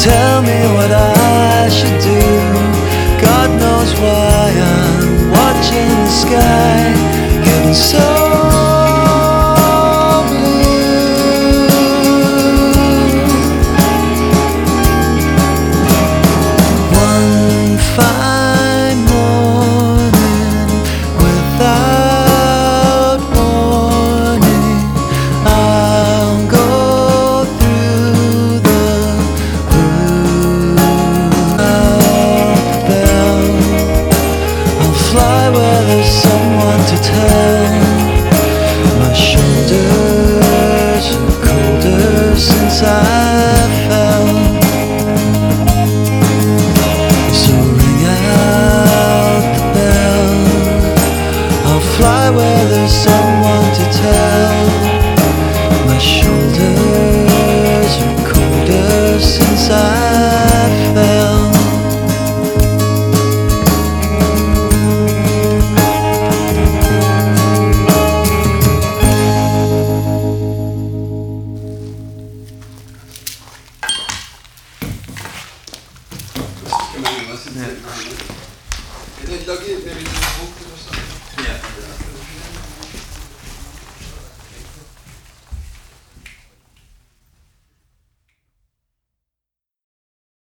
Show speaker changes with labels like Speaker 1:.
Speaker 1: tell me what I should do. God knows why I'm watching the sky, getting so blue. One fine morning, without warning, I'll go through the roof. Bell, I'll fly where there's someone to tell. My shoulders are colder since I fell. So ring out the bell. I'll fly where there's someone to tell. My shoulders are colder since I fell.
Speaker 2: Ed è da che per il buco,